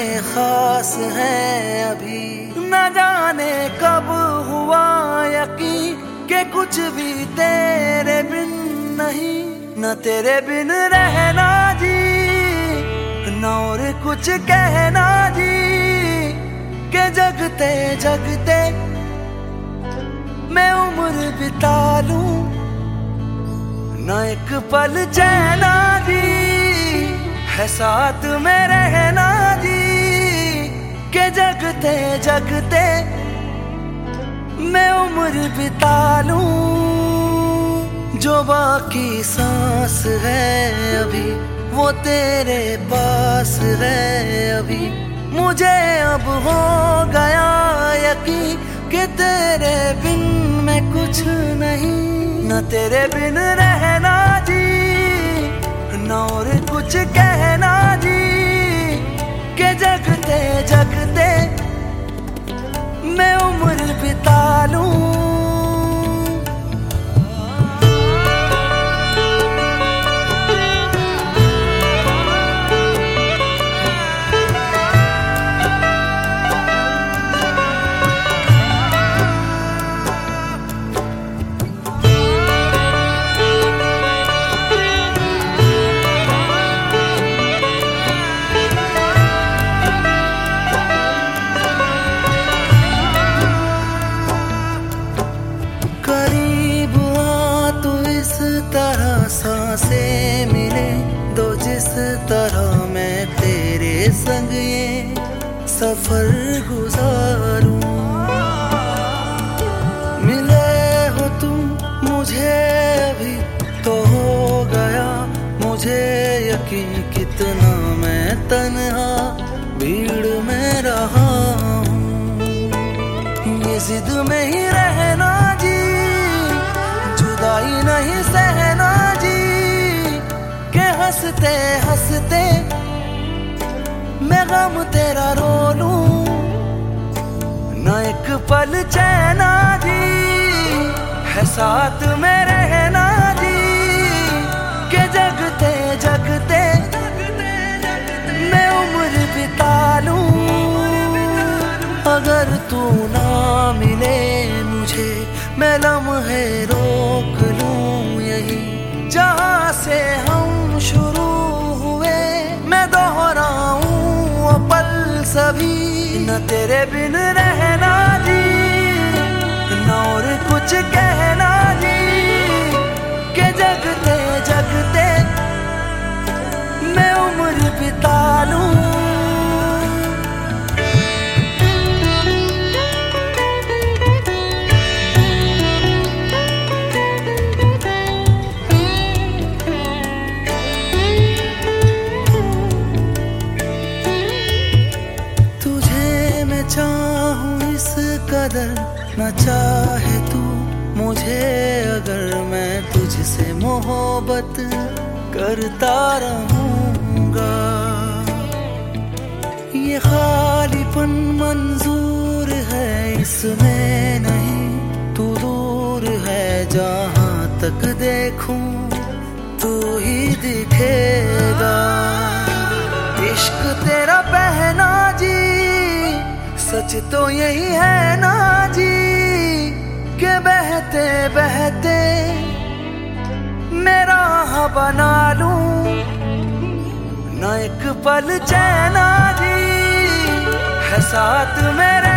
खास हैं अभी। न जाने कब हुआ यकीन कि कुछ भी तेरे बिन नहीं, न तेरे बिन रहना जी, न और कुछ कहना जी, के जगते जगते मैं उम्र बिता लूं, न एक पल चैना जी है साथ में रहना जी, के जगते जगते मैं उम्र बिता लूं। जो बाकी सांस है अभी वो तेरे पास है अभी। मुझे अब हो गया यकीन कि तेरे बिन मैं कुछ नहीं, न तेरे बिन रहना जी, न और कुछ कहना जी, के जगते जगते मैं उम्र बिता लूं। तरह सांसें मिले दो जिस तरह मैं तेरे संग ये सफर गुजारूं। मिले हो तुम मुझे अभी तो हो गया मुझे यकीन कितना मैं तन्हा भीड़ में रहा हूँ। ये जिद में ही रहना जी, जुदाई नहीं सहना जी, के हंसते हंसते मैं गम तेरा रो लूं, न एक पल चैना जी है साथ में रहना जी, के जगते जगते मैं उम्र बिता लूं। अगर तू ना मिले मुझे मैं लम्हे रोक लूं यही, जहां से हम शुरू हुए मैं दोहराऊं वो पल सभी। न तेरे बिन रहना जी, न और कुछ कहना जी, के जगते जगते मैं उम्र बिता लूं। चाहूं इस कदर न चाहे तू मुझे, अगर मैं तुझसे मोहब्बत करता रहूंगा। ये खालीपन मंजूर है इसमें नहीं, तू दूर है जहां तक देखूं तू ही दिखेगा। इश्क तेरा पहना जी सच तो यही है ना जी, के बहते बहते मेरा बना लूं, न एक पल चैना जी है साथ मेरे